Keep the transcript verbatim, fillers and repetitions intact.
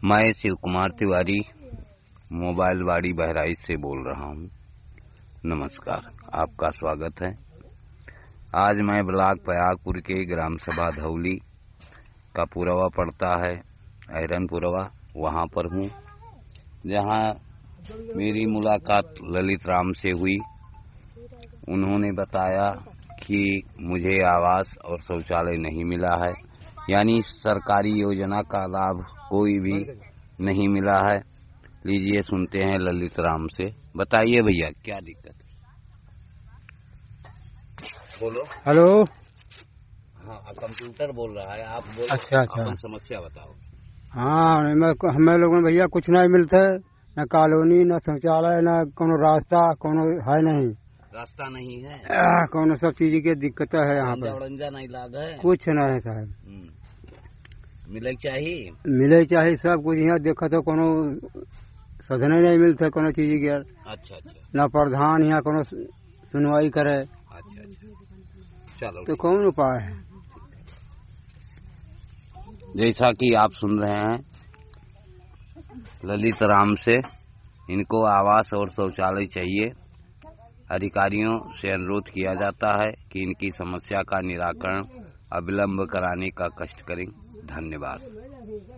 मैं शिव कुमार तिवारी मोबाइल वाड़ी बहराइच से बोल रहा हूँ। नमस्कार, आपका स्वागत है। आज मैं ब्लॉक पयागपुर के ग्राम सभा धौली का पुरवा पड़ता है, ऐरनपुरवा, वहाँ पर हूँ, जहाँ मेरी मुलाकात ललित राम से हुई। उन्होंने बताया कि मुझे आवास और शौचालय नहीं मिला है, यानी सरकारी योजना का लाभ कोई भी नहीं मिला है। लीजिए सुनते हैं ललित राम से। बताइए भैया, क्या दिक्कत है? बोलो। हेलो। हाँ, कंप्यूटर बोल रहा है, आप बोलो। अच्छा अच्छा, अपन समस्या बताओ। हाँ, हमें लोगों में भैया कुछ नहीं मिलता है, न कॉलोनी, न शौचालय, न कोनो रास्ता, कोनो है नहीं। रास्ता नहीं है, आ, कोनो सब चीज की दिक्कत है यहाँ पर। उड़ंजा नहीं लाग है, कुछ नहीं साहब। मिले चाहिए मिले चाहिए सब कुछ। यहाँ देखा तो कोनो साधन नहीं मिलता कोनो चीज के। अच्छा अच्छा। न प्रधान यहाँ कोनो सुनवाई करे। अच्छा अच्छा, चलो। तो कौन उपाय है? जैसा कि आप सुन रहे हैं ललित राम से, इनको आवास और शौचालय चाहिए। अधिकारियों से अनुरोध किया जाता है कि इनकी समस्या का निराकरण अविलंब कराने का कष्ट करें। धन्यवाद।